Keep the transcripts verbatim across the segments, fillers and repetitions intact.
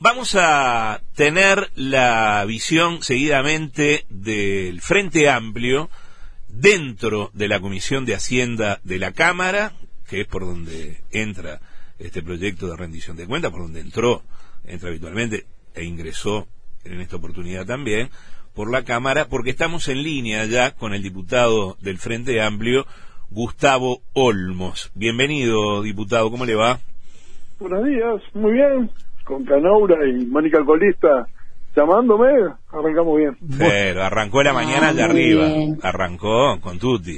Vamos a tener la visión seguidamente del Frente Amplio dentro de la Comisión de Hacienda de la Cámara, que es por donde entra este proyecto de rendición de cuentas, por donde entró, entra habitualmente e ingresó en esta oportunidad también, por la Cámara, porque estamos en línea ya con el diputado del Frente Amplio, Gustavo Olmos. Bienvenido, diputado, ¿cómo le va? Buenos días, muy bien, con Canaura y Mónica Colista llamándome, arrancamos bien. Pero arrancó la mañana ah, de arriba, bien. arrancó con tutti.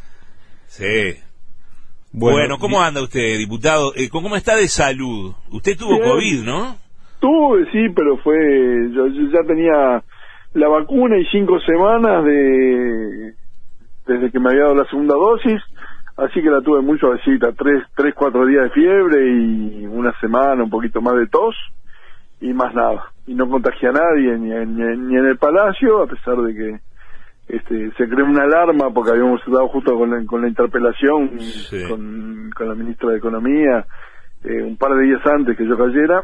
Sí. Bueno, bueno ¿cómo anda usted, diputado? Eh, ¿Cómo está de salud? Usted tuvo bien. COVID, ¿no? Tuve, sí, pero fue, yo, yo ya tenía la vacuna y cinco semanas de desde que me había dado la segunda dosis, así que la tuve muy suavecita, tres, tres, cuatro días de fiebre y una semana, un poquito más de tos y más nada. Y no contagié a nadie, ni, ni, ni en el Palacio, a pesar de que este se creó una alarma porque habíamos estado justo con la, con la interpelación sí. con, con la ministra de Economía eh, un par de días antes que yo cayera,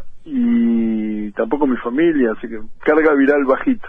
y tampoco mi familia, así que carga viral bajita.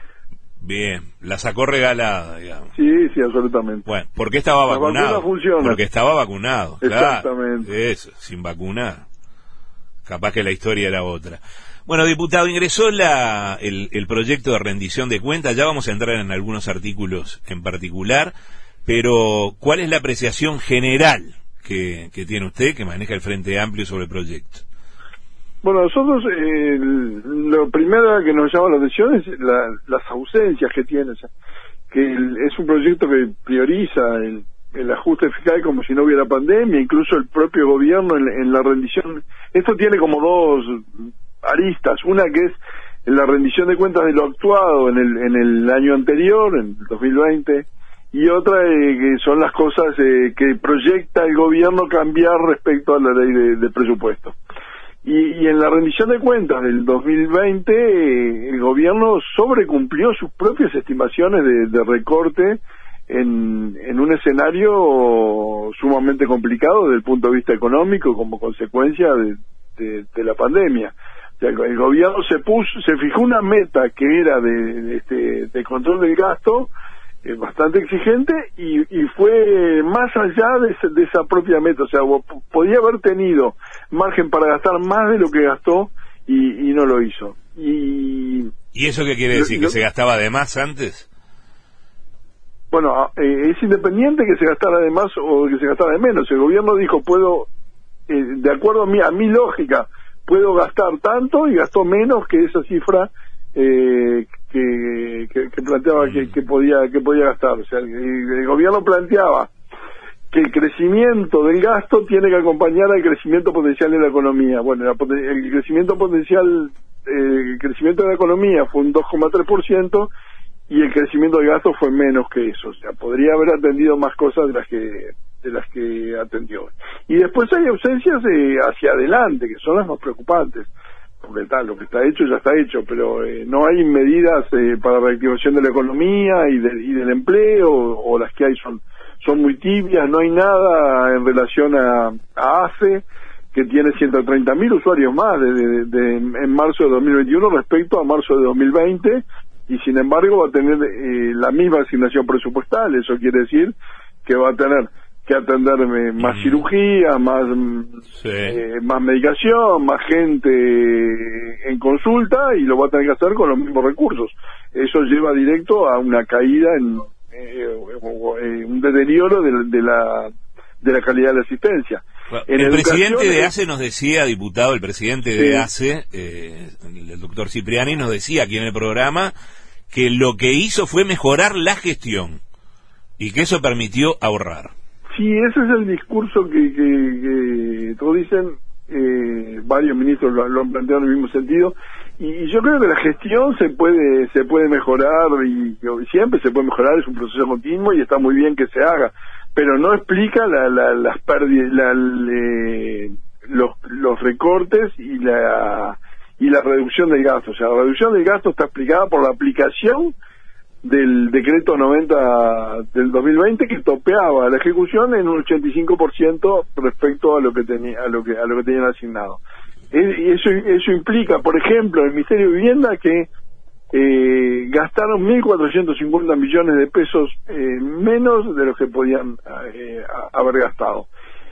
Bien, la sacó regalada, digamos. Sí, sí, absolutamente. Bueno, ¿por qué estaba la vacunado? Funciona. Porque estaba vacunado, exactamente. Claro, eso, sin vacunar. Capaz que la historia era otra. Bueno, diputado, ingresó la, el, el proyecto de rendición de cuentas, ya vamos a entrar en algunos artículos en particular, pero ¿cuál es la apreciación general que, que tiene usted, que maneja el Frente Amplio sobre el proyecto? Bueno, nosotros, eh, lo primero que nos llama la atención es la, las ausencias que tiene, o sea, que el, es un proyecto que prioriza el, el ajuste fiscal como si no hubiera pandemia, incluso el propio gobierno en, en la rendición. Esto tiene como dos aristas, una que es la rendición de cuentas de lo actuado en el, en el año anterior, en el dos mil veinte, y otra eh, que son las cosas eh, que proyecta el gobierno cambiar respecto a la ley de, de presupuesto. Y, y en la rendición de cuentas del dos mil veinte, eh, el gobierno sobrecumplió sus propias estimaciones de, de recorte en, en un escenario sumamente complicado desde el punto de vista económico como consecuencia de, de, de la pandemia. O sea, el gobierno se puso, se fijó una meta que era de, de, este, de control del gasto, eh, bastante exigente, y, y fue más allá de, ese, de esa propia meta. O sea, podía haber tenido margen para gastar más de lo que gastó y, y no lo hizo. Y, ¿Y eso qué quiere decir? Lo, ¿Que se gastaba de más antes? Bueno, eh, es independiente que se gastara de más o que se gastara de menos. El gobierno dijo, puedo, eh, de acuerdo a mi, a mi lógica, puedo gastar tanto, y gastó menos que esa cifra eh, que, que, que planteaba mm. que, que podía que podía gastar. O sea, el, el gobierno planteaba que el crecimiento del gasto tiene que acompañar al crecimiento potencial de la economía. Bueno, la, el crecimiento potencial, eh, el crecimiento de la economía fue un dos coma tres por ciento y el crecimiento del gasto fue menos que eso. O sea, podría haber atendido más cosas de las que de las que atendió. Y después hay ausencias eh, hacia adelante, que son las más preocupantes, porque tal, lo que está hecho ya está hecho, pero eh, no hay medidas eh, para la reactivación de la economía y, de, y del empleo, o, o las que hay son son muy tibias. No hay nada en relación a, a ACE, que tiene ciento treinta mil usuarios más de, de, de, en marzo de dos mil veintiuno respecto a marzo de dos mil veinte, y sin embargo va a tener eh, la misma asignación presupuestal. Eso quiere decir que va a tener que atender eh, más mm. cirugía, más sí. eh, más medicación, más gente en consulta, y lo va a tener que hacer con los mismos recursos. Eso lleva directo a una caída en eh, eh, un deterioro de, de la de la calidad de la asistencia. Bueno, el presidente de ACE nos decía, diputado, el presidente sí. de ACE, eh, el doctor Cipriani, nos decía aquí en el programa que lo que hizo fue mejorar la gestión y que eso permitió ahorrar. Sí, ese es el discurso que, que, que todos dicen, eh, varios ministros lo, lo han planteado en el mismo sentido, y, y yo creo que la gestión se puede se puede mejorar, y, y siempre se puede mejorar, es un proceso continuo y está muy bien que se haga, pero no explica la, la, las pérdidas, la, le, los, los recortes y la y la reducción del gasto. O sea, la reducción del gasto está explicada por la aplicación del decreto noventa del dos mil veinte, que topeaba la ejecución en un ochenta y cinco por ciento respecto a lo que tenía a lo que a lo que tenían asignado. Y eso, eso implica, por ejemplo, el Ministerio de Vivienda que eh, gastaron mil cuatrocientos cincuenta millones de pesos eh, menos de los que podían eh, haber gastado.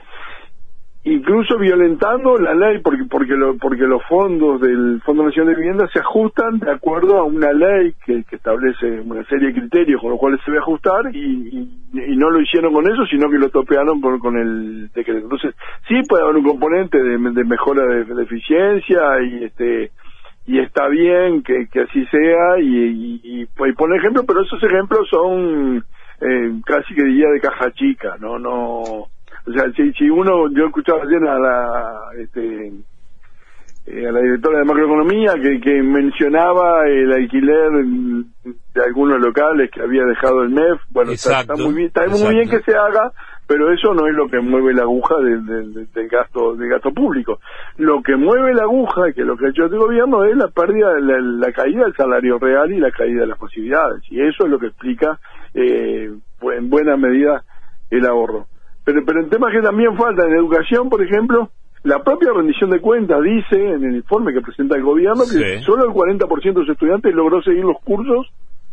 Incluso violentando la ley, porque porque lo, porque los fondos del Fondo Nacional de Vivienda se ajustan de acuerdo a una ley que, que establece una serie de criterios con los cuales se debe ajustar, y, y, y no lo hicieron con eso, sino que lo topearon con, con el decreto. Entonces, sí puede haber un componente de, de mejora de, de eficiencia, y este y está bien que, que así sea, y, y, y, y por ejemplo, pero esos ejemplos son eh, casi que diría de caja chica, no no o sea, si, si uno, yo escuchaba ayer a la este eh, a la directora de macroeconomía que, que mencionaba el alquiler de algunos locales que había dejado el M E F. Bueno, está, está muy bien, está exacto. muy bien que se haga, pero eso no es lo que mueve la aguja del, del, del gasto del gasto público. Lo que mueve la aguja, que es lo que ha hecho este gobierno, es la pérdida, la, la caída del salario real y la caída de las posibilidades, y eso es lo que explica eh, en buena medida el ahorro. Pero, pero en temas que también faltan, en educación, por ejemplo, la propia rendición de cuentas dice en el informe que presenta el gobierno que sí. solo el cuarenta por ciento de los estudiantes logró seguir los cursos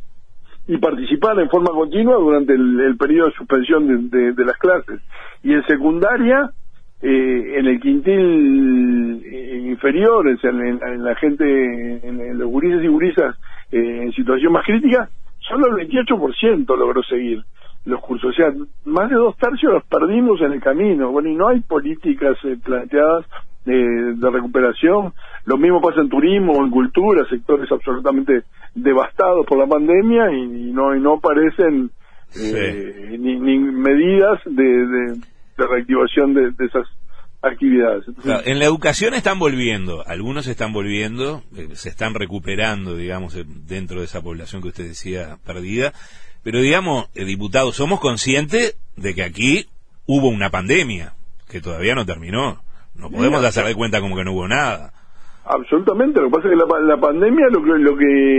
y participar en forma continua durante el, el periodo de suspensión de, de, de las clases. Y en secundaria, eh, en el quintil eh, inferior, en, en, en la gente, en, en los gurises y gurisas eh, en situación más crítica, solo el veintiocho por ciento logró seguir los cursos, o sea, más de dos tercios los perdimos en el camino. Bueno, y no hay políticas eh, planteadas eh, de recuperación. Lo mismo pasa en turismo o en cultura, sectores absolutamente devastados por la pandemia, y, y no y no aparecen eh, sí. ni, ni medidas de, de, de reactivación de, de esas actividades. Entonces, claro, en la educación están volviendo, algunos están volviendo, eh, se están recuperando, digamos, eh, dentro de esa población que usted decía perdida. Pero digamos, eh, diputado, somos conscientes de que aquí hubo una pandemia que todavía no terminó. No podemos hacer de cuenta como que no hubo nada. Absolutamente. Lo que pasa es que la, la pandemia lo que, lo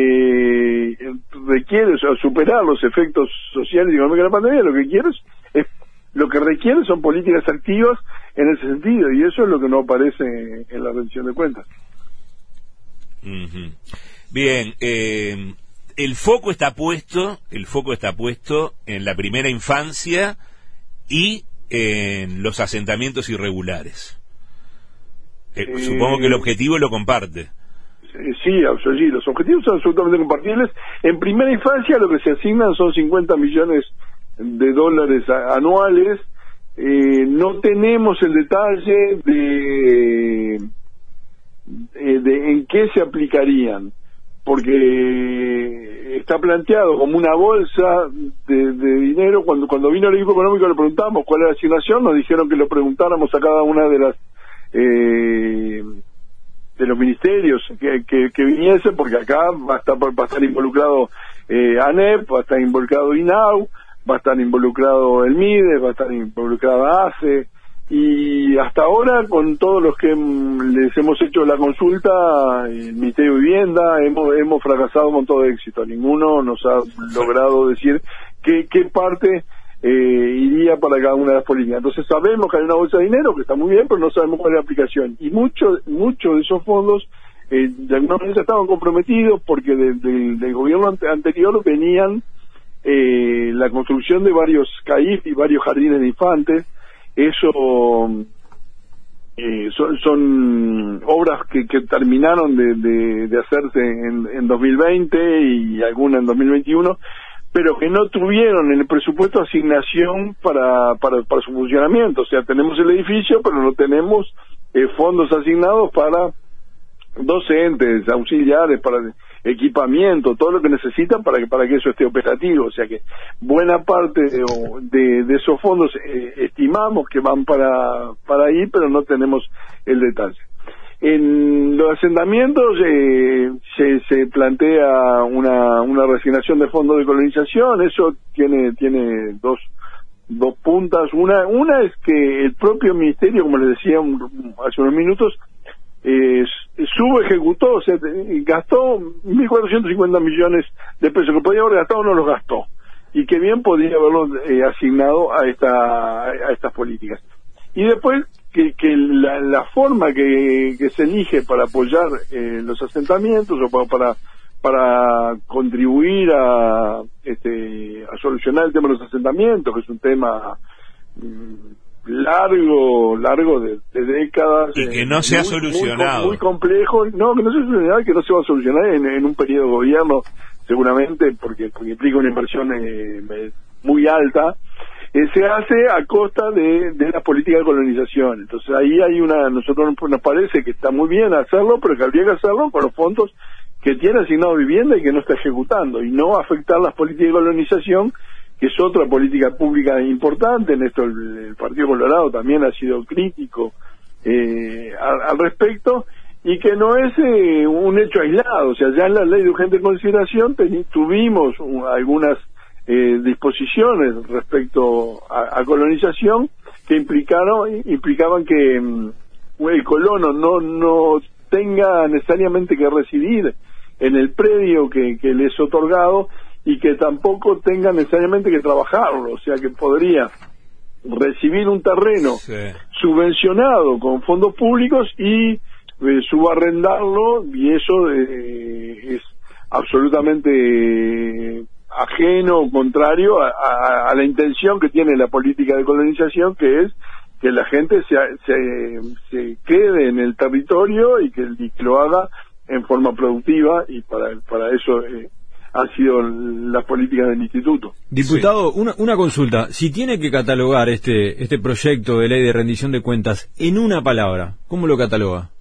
que requiere, o sea, superar los efectos sociales y económicos de la pandemia, lo que quiere es, es lo que requiere son políticas activas en ese sentido, y eso es lo que no aparece en la rendición de cuentas. Uh-huh. Bien, eh... el foco está puesto, el foco está puesto en la primera infancia y en los asentamientos irregulares. Eh, eh, supongo que el objetivo lo comparte. Sí, sí, los objetivos son absolutamente compartibles. En primera infancia lo que se asignan son cincuenta millones de dólares a, anuales. Eh, no tenemos el detalle de, de, de en qué se aplicarían, porque está planteado como una bolsa de, de dinero. Cuando cuando vino el equipo económico le preguntamos cuál era la asignación, nos dijeron que lo preguntáramos a cada una de las eh, de los ministerios que, que, que viniesen, porque acá va a estar, va a estar involucrado eh, ANEP, va a estar involucrado INAU, va a estar involucrado el MIDES, va a estar involucrado ACE, y hasta ahora con todos los que les hemos hecho la consulta, el Ministerio de Vivienda, hemos hemos fracasado con todo éxito. Ninguno nos ha logrado decir qué, qué parte eh, iría para cada una de las políticas. Entonces sabemos que hay una bolsa de dinero que está muy bien, pero no sabemos cuál es la aplicación. Y muchos muchos de esos fondos eh, de alguna manera estaban comprometidos porque de, de, del gobierno ante, anterior venían eh, la construcción de varios C A I F y varios jardines de infantes. Eso eh, son, son obras que, que terminaron de, de, de hacerse en, en dos mil veinte y alguna en dos mil veintiuno, pero que no tuvieron en el presupuesto asignación para, para, para su funcionamiento. O sea, tenemos el edificio, pero no tenemos eh, fondos asignados para docentes, auxiliares, para equipamiento, todo lo que necesitan para que para que eso esté operativo. O sea que buena parte de, de, de esos fondos eh, estimamos que van para para ahí, pero no tenemos el detalle. En los asentamientos eh, se, se plantea una una reasignación de fondos de colonización. Eso tiene tiene dos dos puntas. Una una es que el propio ministerio, como les decía hace unos minutos, Eh, subejecutó, o sea, gastó mil cuatrocientos cincuenta millones de pesos que podía haber gastado, no los gastó, y que bien podría haberlos eh, asignado a esta a estas políticas. y después que, que la, la forma que, que se elige para apoyar eh, los asentamientos o para, para para contribuir a este a solucionar el tema de los asentamientos, que es un tema mmm, largo largo de, de décadas y que no eh, se ha muy, solucionado, muy, muy complejo, no que no se ha solucionado, que no se va a solucionar en, en un periodo de gobierno seguramente, porque, porque implica una inversión eh, muy alta. Eh, se hace a costa de, de la política de colonización. Entonces ahí hay una, nosotros nos parece que está muy bien hacerlo, pero que habría que hacerlo con los fondos que tiene asignado vivienda y que no está ejecutando, y no afectar las políticas de colonización, que es otra política pública importante. En esto el, el Partido Colorado también ha sido crítico eh, al, al respecto, y que no es eh, un hecho aislado. O sea, ya en la ley de urgente consideración ten, tuvimos un, algunas Eh, disposiciones respecto a, a colonización que implicaron implicaban que um, el colono no no tenga necesariamente que residir en el predio que, que le es otorgado, y que tampoco tenga necesariamente que trabajarlo. O sea, que podría recibir un terreno sí. subvencionado con fondos públicos y eh, subarrendarlo, y eso eh, es absolutamente eh, ajeno, contrario a, a, a la intención que tiene la política de colonización, que es que la gente se, se, se quede en el territorio y que, y que lo haga en forma productiva, y para, para eso eh, han sido las políticas del instituto. Diputado, sí. una, una consulta. Si tiene que catalogar este, este proyecto de ley de rendición de cuentas en una palabra, ¿cómo lo cataloga?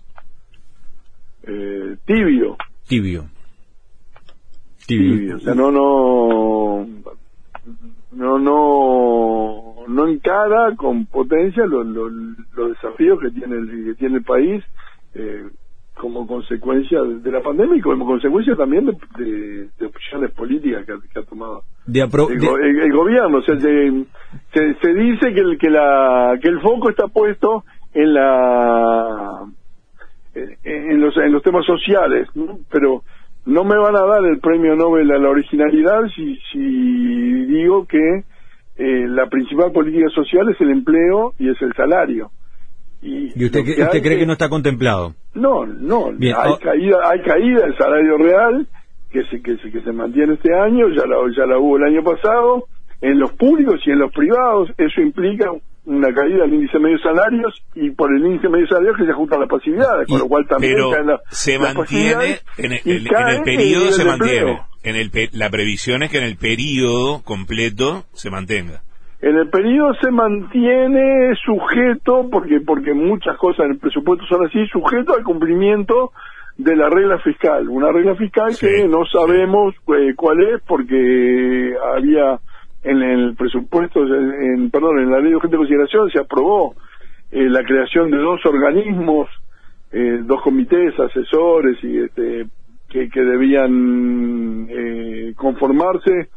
Eh, tibio. Tibio. Tibio. O sea, no, no, no, no, no encara con potencia los, los, los desafíos que tiene el, que tiene el país eh, como consecuencia de la pandemia, y como consecuencia también de, de, de opciones políticas que ha, que ha tomado de apro- el, de... el, el gobierno. O sea, se, se, se dice que el, que la que el foco está puesto en la en, en los en los temas sociales, ¿no? Pero no me van a dar el premio Nobel a la originalidad si, si digo que eh, la principal política social es el empleo y es el salario. ¿Y, ¿Y usted, que usted cree que... que no está contemplado? No, no. Bien. Hay oh. caída, hay caída del salario real que se que se que se mantiene este año, ya la ya la hubo el año pasado, en los públicos y en los privados. Eso implica una caída del índice medio de salarios, y por el índice medio de salarios que se ajustan las pasividades, y, con lo cual también pero caen la, se mantiene en el, el, en el periodo el se mantiene en el la previsión es que en el periodo completo se mantenga. En el periodo se mantiene sujeto, porque porque muchas cosas en el presupuesto son así, sujeto al cumplimiento de la regla fiscal, una regla fiscal sí, que no sabemos sí. eh, cuál es, porque había en el presupuesto, en, perdón, en la ley de urgente consideración se aprobó eh, la creación de dos organismos, eh, dos comités asesores y este que, que debían eh, conformarse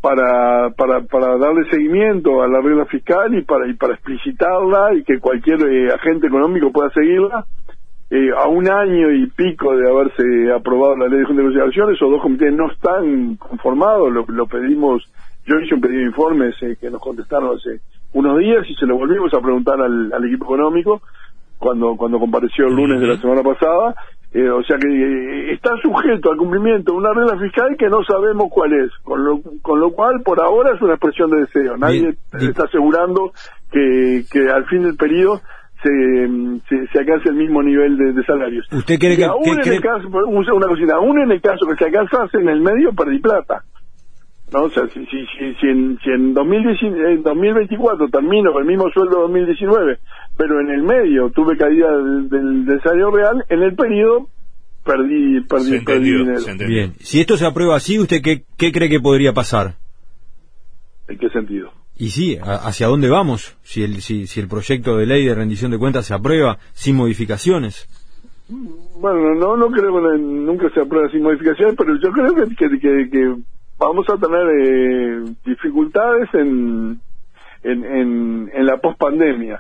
para para para darle seguimiento a la regla fiscal y para y para explicitarla, y que cualquier eh, agente económico pueda seguirla. Eh, a un año y pico de haberse aprobado la ley de urgente consideración, esos dos comités no están conformados. Lo, lo pedimos. Yo hice un pedido de informes eh, que nos contestaron hace unos días, y se lo volvimos a preguntar al, al equipo económico cuando cuando compareció el lunes de la semana pasada. Eh, o sea que eh, está sujeto al cumplimiento de una regla fiscal que no sabemos cuál es, con lo, con lo cual por ahora es una expresión de deseo. Nadie bien, bien. está asegurando que, que al fin del periodo se, se, se alcance el mismo nivel de, de salarios. ¿Usted cree que, aún que en cree... el caso, una cosita, aún en el caso que se alcanzase en el medio, perdí plata. No, o sea, si, si, si, si en, si en, dos mil diez, en dos mil veinticuatro termino con el mismo sueldo de dos mil diecinueve, pero en el medio tuve caída del, del, del salario real, en el periodo perdí, perdí, se perdí entendió, dinero. Bien, si esto se aprueba así, ¿usted qué, qué cree que podría pasar? ¿En qué sentido? Y sí, ¿hacia dónde vamos? Si el, si, si el proyecto de ley de rendición de cuentas se aprueba sin modificaciones. Bueno, no no creo que nunca se apruebe sin modificaciones, pero yo creo que, que, que, que vamos a tener eh, dificultades en, en, en, en la pospandemia.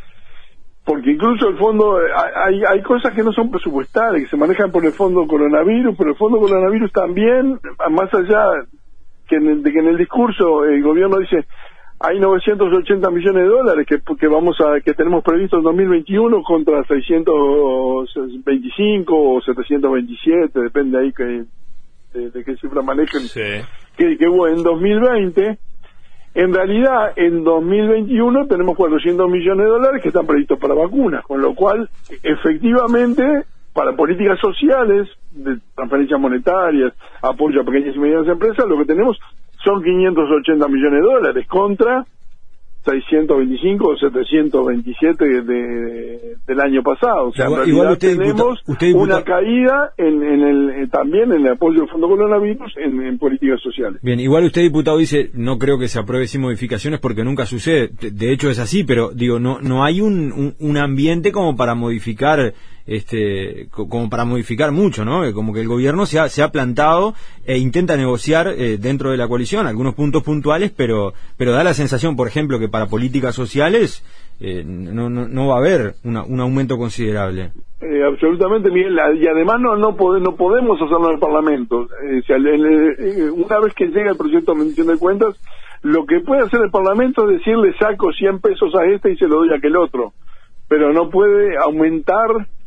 Porque incluso el fondo, hay, hay cosas que no son presupuestales, que se manejan por el fondo coronavirus, pero el fondo coronavirus también, más allá que en el, de que en el discurso el gobierno dice, hay novecientos ochenta millones de dólares que, que vamos a que tenemos previsto en dos mil veintiuno contra seiscientos veinticinco o setecientos veintisiete, depende ahí que, de, de qué cifra manejen, sí. que, que bueno, en dos mil veinte. En realidad, en dos mil veintiuno tenemos cuatrocientos millones de dólares que están previstos para vacunas, con lo cual, efectivamente, para políticas sociales, de transferencias monetarias, apoyo a pequeñas y medianas empresas, lo que tenemos son quinientos ochenta millones de dólares contra seiscientos veinticinco o setecientos veintisiete de, de, del año pasado. O sea, igual, en realidad igual usted, tenemos diputa, usted, diputa, una caída en, en el eh, también en el apoyo del Fondo Coronavirus en, en políticas sociales. Bien, igual usted, diputado, dice, no creo que se apruebe sin modificaciones porque nunca sucede. De, de hecho es así, pero digo, no no hay un, un, un ambiente como para modificar este como para modificar mucho, ¿no? Como que el gobierno se ha, se ha plantado e intenta negociar eh, dentro de la coalición algunos puntos puntuales, pero pero da la sensación, por ejemplo, que para políticas sociales eh, no, no no va a haber una, un aumento considerable. Eh, absolutamente, Miguel, y además no no, pode, no podemos hacerlo en el Parlamento. Eh, o sea, le, le, una vez que llega el proyecto de rendición de cuentas, lo que puede hacer el Parlamento es decir, le saco cien pesos a este y se lo doy a aquel otro, pero no puede aumentar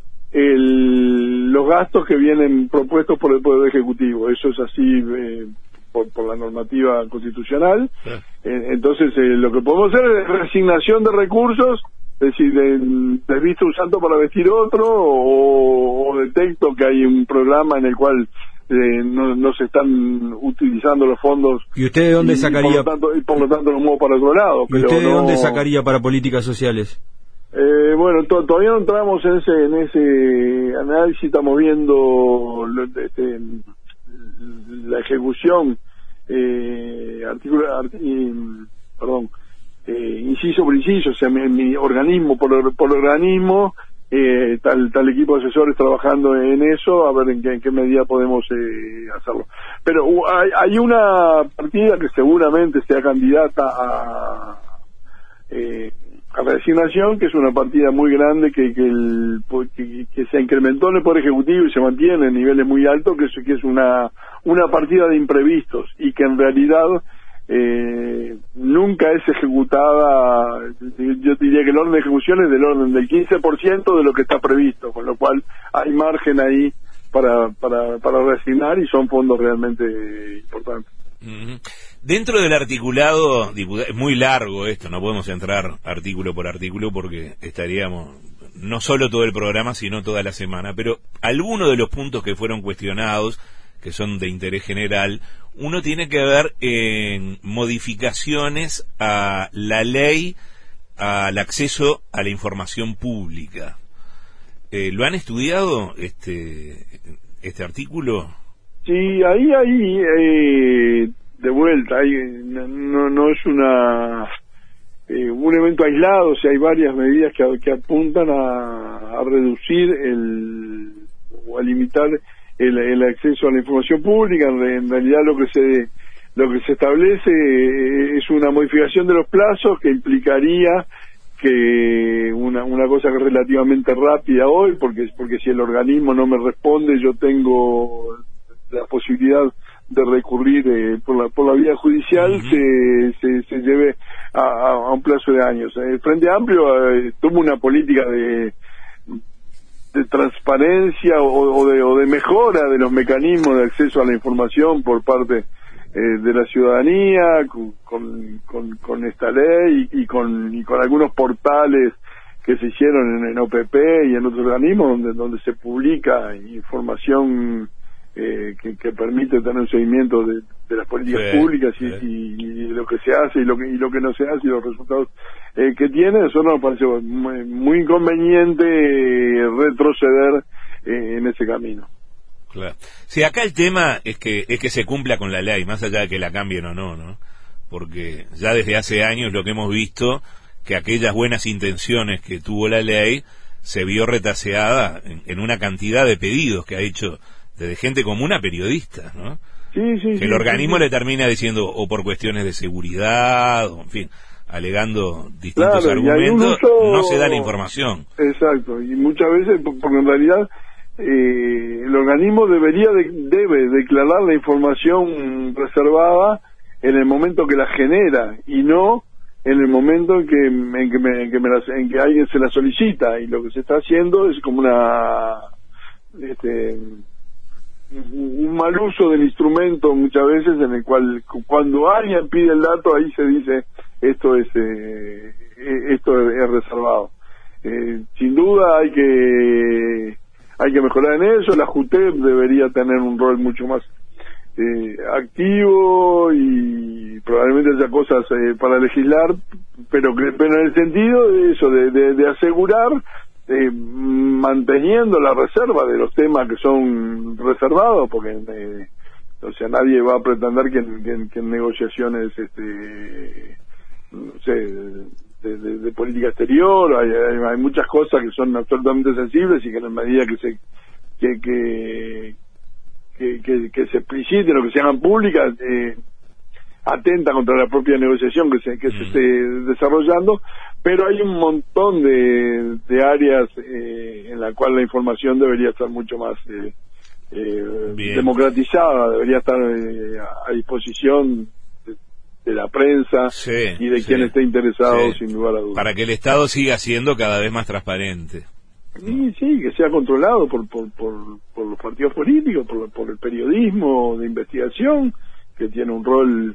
el, los gastos que vienen propuestos por el Poder Ejecutivo. Eso es así eh, por, por la normativa constitucional. Sí. Eh, entonces, eh, lo que podemos hacer es resignación de recursos, es decir, de, desvisto un santo para vestir otro, o, o detecto que hay un programa en el cual eh, no, no se están utilizando los fondos. ¿Y usted de dónde y, sacaría? Y por lo tanto, y por lo tanto los muevo para otro lado. ¿Y usted de no... dónde sacaría para políticas sociales? Eh, bueno, to todavía no entramos en ese en ese análisis, estamos viendo lo, este, la ejecución, eh, artículo, art, eh, perdón, eh, inciso por inciso, o sea, mi, mi organismo por, por organismo, eh, tal tal equipo de asesores trabajando en eso, a ver en qué, en qué medida podemos eh, hacerlo. Pero uh, hay, hay una partida que seguramente sea candidata a... Eh, a resignación, que es una partida muy grande que que, el, que que se incrementó en el Poder Ejecutivo y se mantiene en niveles muy altos, que es, que es una una partida de imprevistos y que en realidad eh, nunca es ejecutada. Yo diría que el orden de ejecución es del orden del quince por ciento de lo que está previsto, con lo cual hay margen ahí para para para resignar y son fondos realmente importantes. Uh-huh. Dentro del articulado, es muy largo esto, no podemos entrar artículo por artículo porque estaríamos no solo todo el programa, sino toda la semana, pero algunos de los puntos que fueron cuestionados, que son de interés general, uno tiene que ver en modificaciones a la ley al acceso a la información pública. Eh, ¿Lo han estudiado este este artículo? Sí, ahí, ahí, eh, de vuelta, ahí, no, no es una eh, un evento aislado, o sea, hay varias medidas que, que apuntan a, a reducir el o a limitar el, el acceso a la información pública. En, en realidad lo que se lo que se establece es una modificación de los plazos que implicaría que una una cosa que es relativamente rápida hoy, porque porque si el organismo no me responde, yo tengo la posibilidad de recurrir eh, por la por la vía judicial, uh-huh. se, se se lleve a, a un plazo de años. El Frente Amplio eh, tuvo una política de de transparencia o, o de o de mejora de los mecanismos de acceso a la información por parte eh, de la ciudadanía con con, con, con esta ley y, y con y con algunos portales que se hicieron en, en O P P y en otros organismos donde donde se publica información Eh, que, que permite tener un seguimiento de, de las políticas sí, públicas y, sí. y, y lo que se hace y lo que y lo que no se hace y los resultados eh, que tiene. Eso nos parece muy, muy inconveniente eh, retroceder eh, en ese camino. Claro. Sí, acá el tema es que es que se cumpla con la ley, más allá de que la cambien o no, ¿no? Porque ya desde hace años lo que hemos visto, que aquellas buenas intenciones que tuvo la ley se vio retaseada en, en una cantidad de pedidos que ha hecho desde gente común a periodistas, ¿no? Sí, sí, que sí, el organismo sí, sí. le termina diciendo, o por cuestiones de seguridad, o en fin, alegando distintos claro, argumentos, uso... no se da la información. Exacto, y muchas veces, porque en realidad eh, el organismo debería de, debe declarar la información reservada en el momento que la genera, y no en el momento en que, en que, me, en que, me la, en que alguien se la solicita, y lo que se está haciendo es como una este un mal uso del instrumento muchas veces, en el cual cuando alguien pide el dato ahí se dice esto es eh, esto es reservado. Eh, sin duda hay que hay que mejorar en eso. La JUTEP debería tener un rol mucho más eh, activo, y probablemente haya cosas eh, para legislar, pero, pero en el sentido de eso, de, de, de asegurar Eh, manteniendo la reserva de los temas que son reservados, porque eh, o sea, nadie va a pretender que, que, que en negociaciones este no sé de, de, de política exterior hay, hay, hay muchas cosas que son absolutamente sensibles, y que en la medida que se que que que, que, que se expliciten o que se hagan públicas eh, atenta contra la propia negociación que se que mm. se esté desarrollando. Pero hay un montón de, de áreas eh, en la cual la información debería estar mucho más eh, eh, democratizada, debería estar eh, a disposición de, de la prensa, sí, y de sí, quien esté interesado, sí, sin lugar a dudas. Para que el Estado siga siendo cada vez más transparente. Sí, sí, que sea controlado por por, por, por los partidos políticos, por, por el periodismo de investigación, que tiene un rol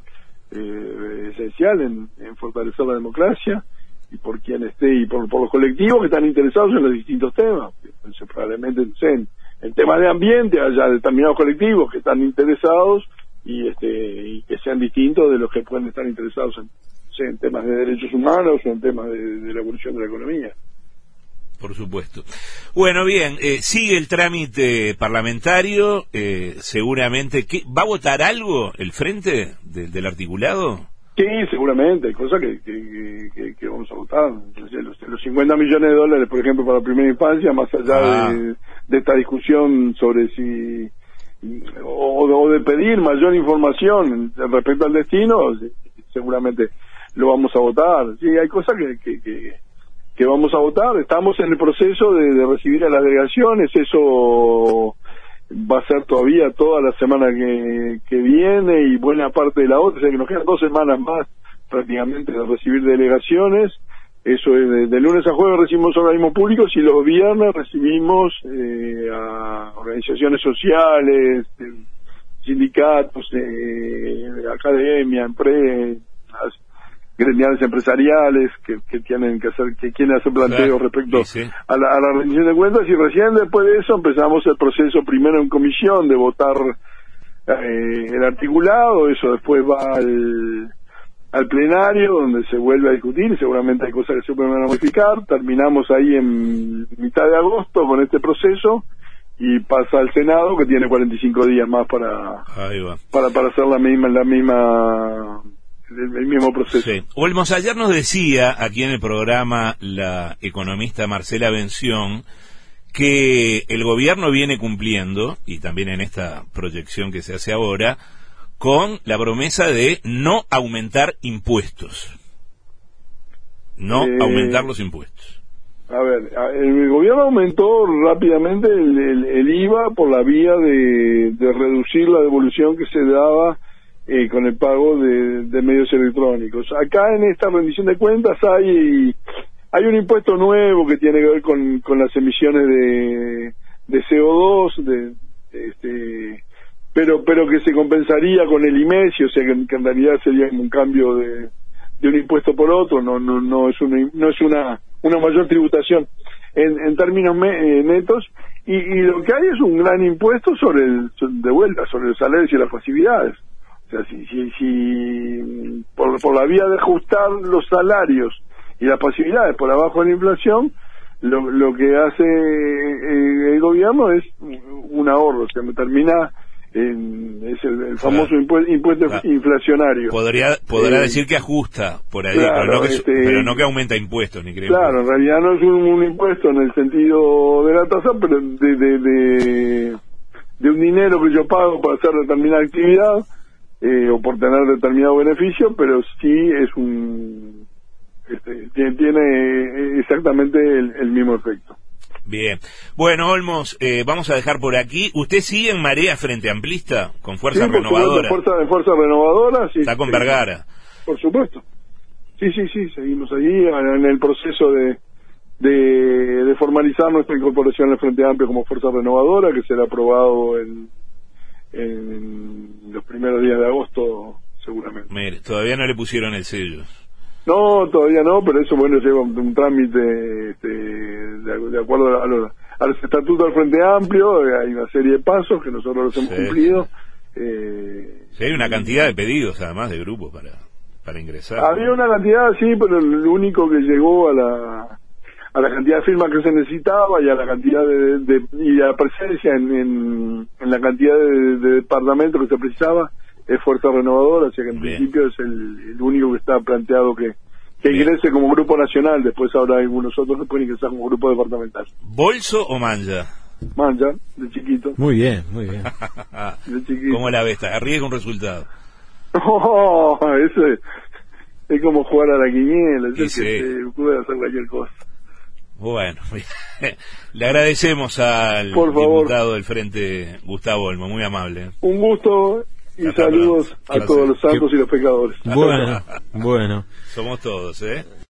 eh, esencial en, en fortalecer la democracia, y por quien esté, y por, por los colectivos que están interesados en los distintos temas. Entonces, probablemente, no sé, en, en temas de ambiente haya determinados colectivos que están interesados, y este y que sean distintos de los que pueden estar interesados en, no sé, en temas de derechos humanos o en temas de, de la evolución de la economía. Por supuesto. Bueno, bien, eh, sigue el trámite parlamentario, eh, seguramente. ¿Qué, ¿Va a votar algo el Frente de, del articulado? Sí, seguramente, hay cosas que, que, que, que vamos a votar. Los, los cincuenta millones de dólares, por ejemplo, para la primera infancia, más allá ah. de, de esta discusión sobre si o, o de pedir mayor información respecto al destino, seguramente lo vamos a votar. Sí, hay cosas que, que, que, que vamos a votar. Estamos en el proceso de, de recibir a las delegaciones. Eso va a ser todavía toda la semana que, que viene, y buena parte de la otra, o sea que nos quedan dos semanas más prácticamente de recibir delegaciones. Eso es de, de lunes a jueves recibimos organismos públicos, y los viernes recibimos eh, a organizaciones sociales, eh, sindicatos, eh, academia, empresas, gremiales empresariales que, que tienen que hacer, que quieren hacer planteos claro, respecto sí, sí. A, la, a la rendición de cuentas, y recién después de eso empezamos el proceso primero en comisión de votar eh, el articulado. Eso después va al, al plenario, donde se vuelve a discutir, y seguramente hay cosas que se pueden modificar. Terminamos ahí en mitad de agosto con este proceso, y pasa al Senado, que tiene cuarenta y cinco días más para ahí va. para para hacer la misma la misma el, el mismo proceso. Sí. Olmos, ayer nos decía aquí en el programa la economista Marcela Bención que el gobierno viene cumpliendo, y también en esta proyección que se hace ahora, con la promesa de no aumentar impuestos. No eh, aumentar los impuestos. A ver, el gobierno aumentó rápidamente el, el, el I V A por la vía de, de reducir la devolución que se daba eh, con el pago de, de medios electrónicos. Acá en esta rendición de cuentas hay hay un impuesto nuevo que tiene que ver con, con las emisiones de, de C O dos, de, de este, pero pero que se compensaría con el I M E S I, o sea que, que en realidad sería un cambio de, de un impuesto por otro, no no no es una no es una una mayor tributación en, en términos me, eh, netos, y, y lo que hay es un gran impuesto sobre el, de vuelta, sobre los salarios y las pasividades. O sea, si, si, si por, por la vía de ajustar los salarios y las pasividades por abajo de la inflación, lo, lo que hace eh, el gobierno es un ahorro, o sea, me termina En, es el, el famoso claro. impuesto, impuesto claro. inflacionario. Podría podrá eh, decir que ajusta por ahí, claro, pero, no que, este, pero no que aumenta impuestos, ni creo. Claro, en realidad no es un, un impuesto en el sentido de la tasa, pero de, de, de, de un dinero que yo pago para hacer determinada actividad eh, o por tener determinado beneficio, pero sí es un este, tiene, tiene exactamente el, el mismo efecto. Bien. Bueno, Olmos, eh, vamos a dejar por aquí. ¿Usted sigue en Marea Frente Amplista con Fuerza sí, Renovadora? Fuerza de Fuerza Renovadora, sí. Está con sí, Vergara. Por supuesto. Sí, sí, sí, seguimos ahí en el proceso de, de, de formalizar nuestra incorporación al Frente Amplio como fuerza renovadora, que será aprobado en, en los primeros días de agosto, seguramente. Mire, todavía no le pusieron el sello. No, todavía no, pero eso, bueno, lleva un, un trámite este, de, de acuerdo a los, a los estatutos del Frente Amplio. Hay una serie de pasos que nosotros los hemos Sí. cumplido. Eh, Sí, hay una cantidad de pedidos, además, de grupos para, para ingresar. Había una cantidad, sí, pero el único que llegó a la a la cantidad de firmas que se necesitaba y a la cantidad de, de y a la presencia en, en, en la cantidad de, de departamentos que se precisaba es Fuerza Renovadora, así que en Bien. principio es el, el único que está planteado que, que Bien. ingrese como grupo nacional. Después habrá algunos otros que pueden ingresar como grupo departamental. ¿Bolso o manja? Mancha, de chiquito, Muy bien, muy bien. de chiquito. ¿Cómo la ves? Arriesga un resultado. Oh, eso es, es como jugar a la quiniela, es Y el sí. que se puede hacer cualquier cosa. Bueno, le agradecemos al Por favor. diputado del Frente, Gustavo Olmo, muy amable. Un gusto y Hasta saludos pronto. a todos los santos Que- y los pecadores. Bueno, bueno. Somos todos, ¿eh?